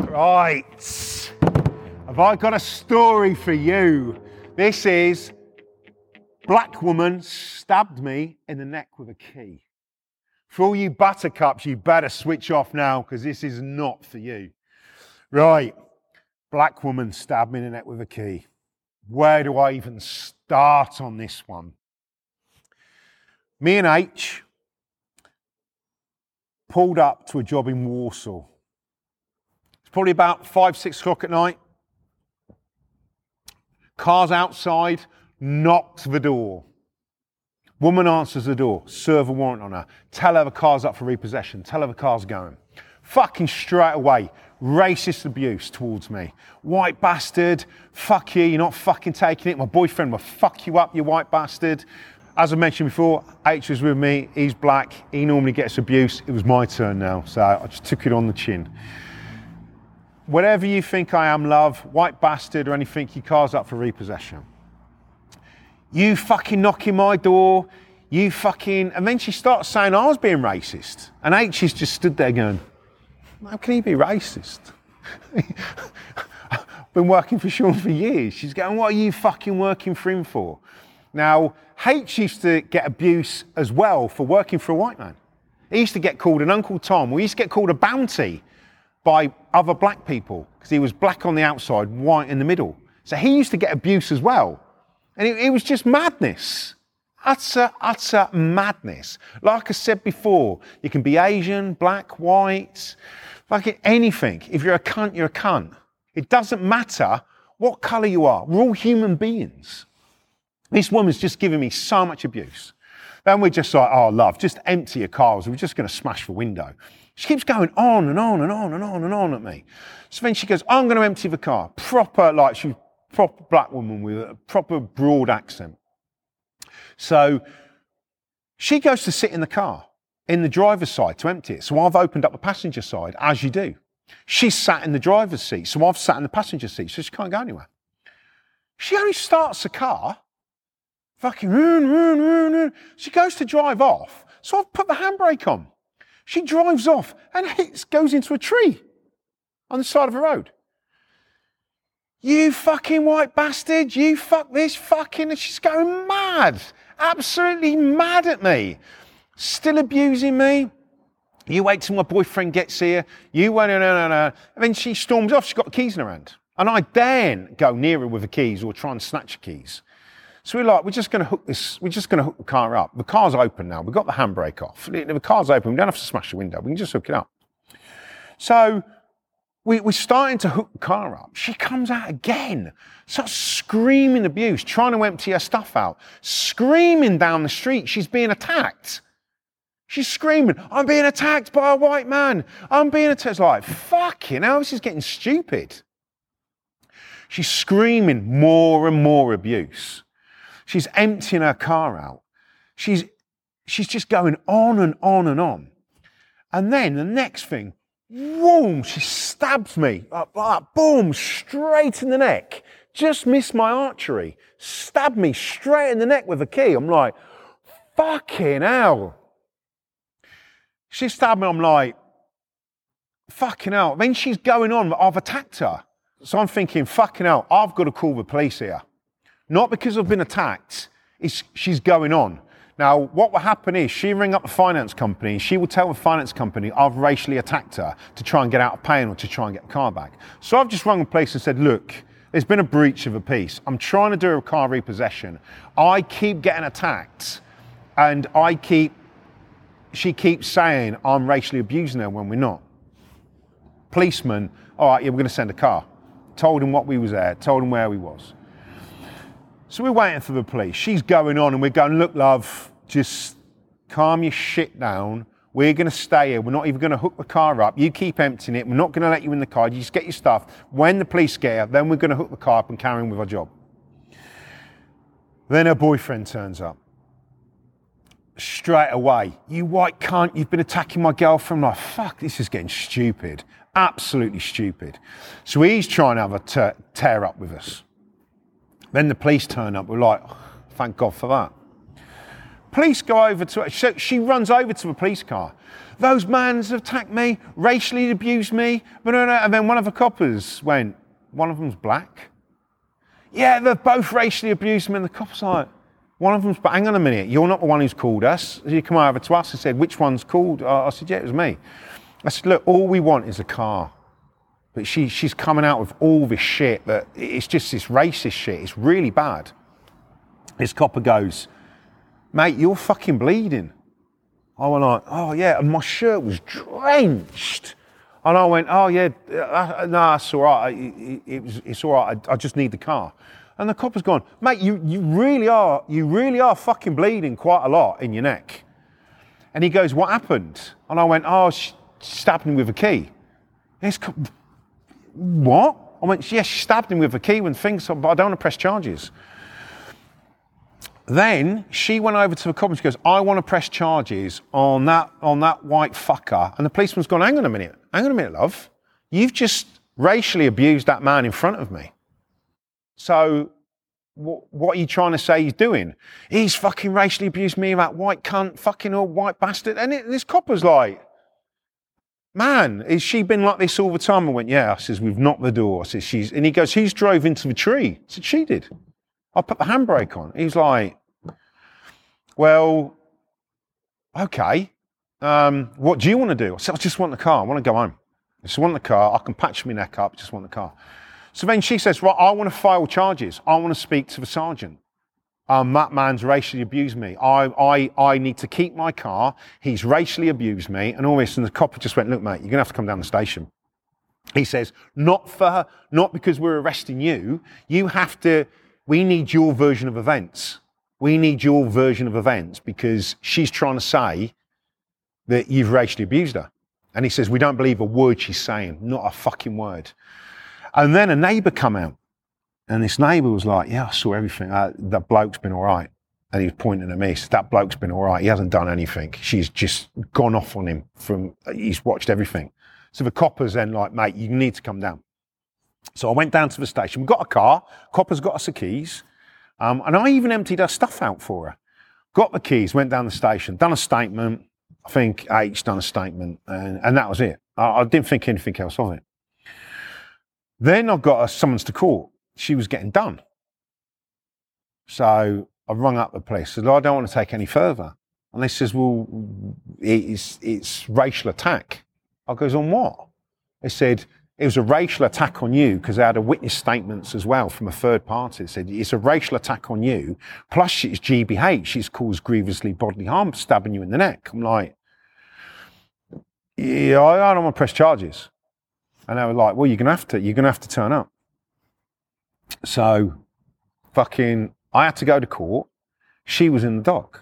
Right. Have I got a story for you? This is black woman stabbed me in the neck with a key. For all you buttercups, you better switch off now because this is not for you. Right. Black woman stabbed me in the neck with a key. Where do I even start on this one? Me and H pulled up to a job in Warsaw. It's probably about 5, 6 o'clock at night. Car's outside, knocks the door. Woman answers the door, serve a warrant on her. Tell her the car's up for repossession. Tell her the car's going. Fucking straight away, racist abuse towards me. White bastard, fuck you, you're not fucking taking it. My boyfriend will fuck you up, you white bastard. As I mentioned before, H was with me, he's black, he normally gets abuse. It was my turn now, so I just took it on the chin. Whatever you think I am, love, white bastard or anything, your car's up for repossession. You fucking knocking my door, you fucking... And then she starts saying I was being racist. And H is just stood there going, how can he be racist? I've been working for Sean for years. She's going, what are you fucking working for him for? Now, H used to get abuse as well for working for a white man. He used to get called an Uncle Tom, or he used to get called a bounty by other black people because he was black on the outside, white in the middle. So he used to get abuse as well. And it was just madness. Utter madness. Like I said before, you can be Asian, black, white, fucking anything. If you're a cunt, you're a cunt. It doesn't matter what colour you are. We're all human beings. This woman's just giving me so much abuse. Then we're just like, oh, love, just empty your car. We're just going to smash the window. She keeps going on and on and on and on and on at me. So then she goes, I'm going to empty the car. Proper, like she's a proper black woman with a proper broad accent. So she goes to sit in the car, in the driver's side to empty it. So I've opened up the passenger side, as you do. She's sat in the driver's seat, so I've sat in the passenger seat, so she can't go anywhere. She only starts the car, fucking, she goes to drive off, so I've put the handbrake on. She drives off and goes into a tree on the side of the road. You fucking white bastard, you fuck this fucking... And she's going mad, absolutely mad at me. Still abusing me. You wait till my boyfriend gets here. You wait, no. And then she storms off, she's got the keys in her hand. And I daren't go near her with the keys or try and snatch the keys. So we're like, we're just going to hook the car up. The car's open now. We've got the handbrake off. The car's open. We don't have to smash the window. We can just hook it up. So we're starting to hook the car up. She comes out again, starts screaming abuse, trying to empty her stuff out, screaming down the street. She's being attacked. She's screaming, I'm being attacked by a white man. I'm being attacked. It's like, fucking hell, this is getting stupid. She's screaming more and more abuse. She's emptying her car out. She's just going on and on and on. And then the next thing, boom, she stabs me. Boom, straight in the neck. Just missed my archery. Stabbed me straight in the neck with a key. I'm like, fucking hell. She stabbed me, I'm like, fucking hell. Then she's going on, I've attacked her. So I'm thinking, fucking hell, I've got to call the police here. Not because I've been attacked, she's going on. Now, what will happen is she ring up the finance company and she will tell the finance company I've racially attacked her to try and get out of paying or to try and get the car back. So I've just rung the police and said, look, there's been a breach of the peace. I'm trying to do a car repossession. I keep getting attacked and she keeps saying I'm racially abusing her when we're not. Policeman, all right, yeah, we're going to send a car. Told him what we was there, told him where we was. So we're waiting for the police. She's going on and we're going, look, love, just calm your shit down. We're going to stay here. We're not even going to hook the car up. You keep emptying it. We're not going to let you in the car. You just get your stuff. When the police get here, then we're going to hook the car up and carry on with our job. Then her boyfriend turns up. Straight away, you white cunt, you've been attacking my girlfriend. I'm like, fuck, this is getting stupid. Absolutely stupid. So he's trying to have a tear up with us. Then the police turn up. We're like, oh, thank God for that. Police go over to her. So she runs over to the police car. Those mans have attacked me, racially abused me. And then one of the coppers went, one of them's black. Yeah, they've both racially abused me. And the cop's like, one of them's, but hang on a minute, you're not the one who's called us. You come over to us and said, which one's called? I said, yeah, it was me. I said, look, all we want is a car. But she's coming out with all this shit that it's just this racist shit. It's really bad. This copper goes, mate, you're fucking bleeding. I went like, oh yeah, and my shirt was drenched. And I went, oh yeah, no, it's all right. It's all right. I just need the car. And the copper's gone, mate, you really are fucking bleeding quite a lot in your neck. And he goes, what happened? And I went, oh, she stabbed me with a key. And he's, what? I went, yeah, she stabbed him with a key and things, but I don't want to press charges. Then she went over to the cop and she goes, I want to press charges on that white fucker. And the policeman's gone, hang on a minute, love. You've just racially abused that man in front of me. So what are you trying to say he's doing? He's fucking racially abused me, that white cunt, fucking old white bastard. And this copper's like, man, has she been like this all the time? I went, yeah. I says, we've knocked the door. I says, and he goes, who's drove into the tree? I said, she did. I put the handbrake on. He's like, well, okay. What do you want to do? I said, I just want the car. I want to go home. I just want the car. I can patch my neck up. I just want the car. So then she says, right, I want to file charges. I want to speak to the sergeant. That man's racially abused me. I need to keep my car. He's racially abused me and all this. And the cop just went, look, mate, you're going to have to come down the station. He says, not because we're arresting you. We need your version of events. We need your version of events because she's trying to say that you've racially abused her. And he says, we don't believe a word she's saying, not a fucking word. And then a neighbour come out. And this neighbour was like, yeah, I saw everything. That bloke's been all right. And he was pointing at me. He said, that bloke's been all right. He hasn't done anything. She's just gone off on him he's watched everything. So the copper's then like, mate, you need to come down. So I went down to the station. We got a car. Copper's got us the keys. And I even emptied her stuff out for her. Got the keys, went down the station, done a statement. I think H done a statement. And that was it. I didn't think anything else of it. Then I got a summons to court. She was getting done. So I rung up the police, said, I don't want to take any further. And they says, well, it's racial attack. I goes, on what? They said, it was a racial attack on you because they had a witness statements as well from a third party. They said, it's a racial attack on you, plus it's GBH, it's caused grievously bodily harm, stabbing you in the neck. I'm like, yeah, I don't want to press charges. And they were like, well, you're going to have to turn up. So I had to go to court. She was in the dock.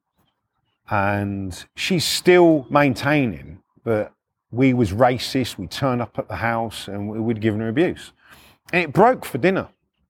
And she's still maintaining that we was racist, we turned up at the house and we'd given her abuse. And it broke for dinner.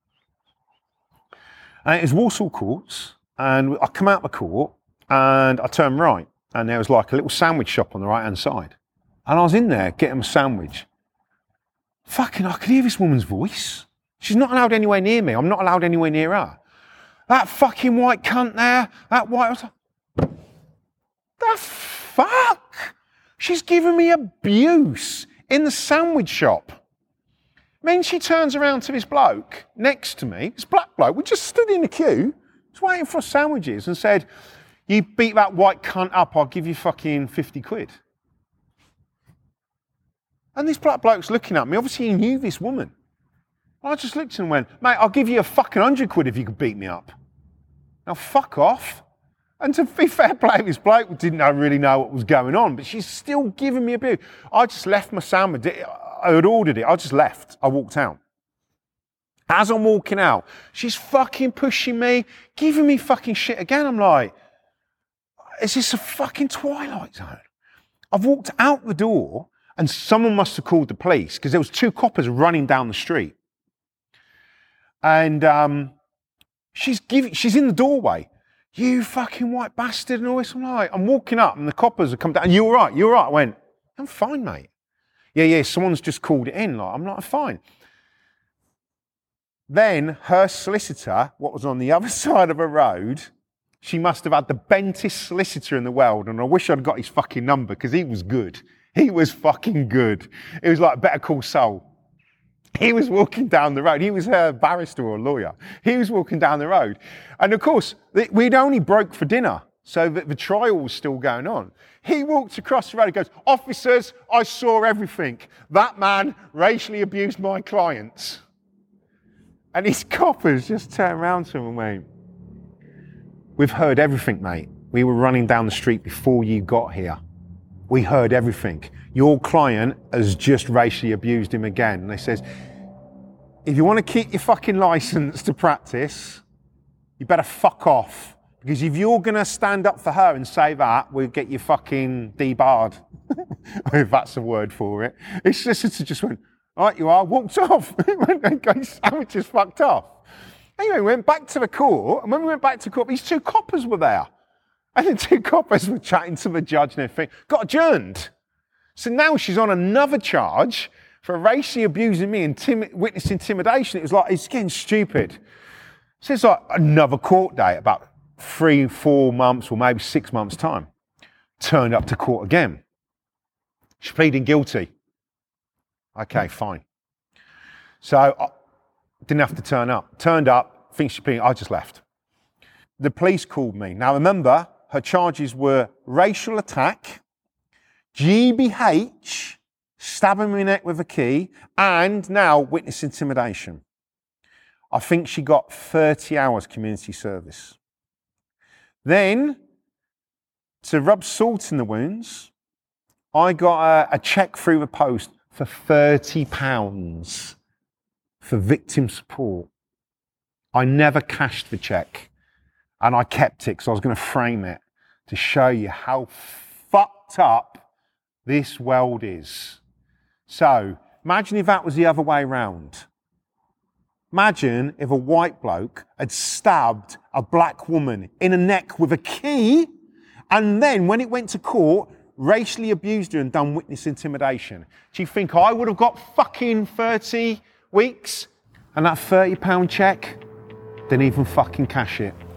And it was Walsall Courts, and I come out the court and I turned right, and there was like a little sandwich shop on the right-hand side. And I was in there getting a sandwich. Fucking, I could hear this woman's voice. She's not allowed anywhere near me. I'm not allowed anywhere near her. That fucking white cunt there, that white... I was like, the fuck? She's giving me abuse in the sandwich shop. Then she turns around to this bloke next to me, this black bloke, we just stood in the queue, was waiting for sandwiches, and said, you beat that white cunt up, I'll give you fucking 50 quid. And this black bloke's looking at me, obviously he knew this woman. I just looked at him and went, mate, I'll give you a fucking 100 quid if you could beat me up. Now fuck off. And to be fair play, this bloke didn't really know what was going on, but she's still giving me abuse. I just left my sandwich. I had ordered it. I just left. I walked out. As I'm walking out, she's fucking pushing me, giving me fucking shit again. I'm like, is this a fucking Twilight Zone? I've walked out the door and someone must have called the police because there was two coppers running down the street. And she's in the doorway. You fucking white bastard and all this. I'm walking up and the coppers have come down. You all right? You all right? I went, I'm fine, mate. Yeah, someone's just called it in. I'm not fine. Then her solicitor, what was on the other side of the road, She must have had the bentest solicitor in the world, and I wish I'd got his fucking number because he was good. He was fucking good. It was like Better Call Saul. He was walking down the road. He was a barrister or a lawyer. He was walking down the road. And of course, we'd only broke for dinner, so that the trial was still going on. He walked across the road and goes, "Officers, I saw everything. That man racially abused my clients." And his coppers just turned around to him and went, "We've heard everything, mate. We were running down the street before you got here. We heard everything. Your client has just racially abused him again." And they says, "If you want to keep your fucking license to practice, you better fuck off. Because if you're going to stand up for her and say that, we'll get you fucking debarred." If that's a word for it. His solicitor just went, "All right, you are," walked off. His sandwich just fucked off. Anyway, we went back to the court, and when we went back to court, these two coppers were there. And the two coppers were chatting to the judge and everything. Got adjourned. So now she's on another charge for racially abusing me and witness intimidation. It was like, it's getting stupid. So it's like another court date, about 3-4 months or maybe 6 months' time. Turned up to court again. She's pleading guilty. Okay, fine. So I didn't have to turn up. Turned up, think she's pleading, I just left. The police called me. Now remember, her charges were racial attack, GBH, stabbing me in the neck with a key, and now witness intimidation. I think she got 30 hours community service. Then, to rub salt in the wounds, I got a cheque through the post for £30 for victim support. I never cashed the cheque, and I kept it because I was going to frame it to show you how fucked up this world is. So, imagine if that was the other way around. Imagine if a white bloke had stabbed a black woman in the neck with a key, and then when it went to court, racially abused her and done witness intimidation. Do you think I would have got fucking 30 weeks? And that £30 cheque, didn't even fucking cash it.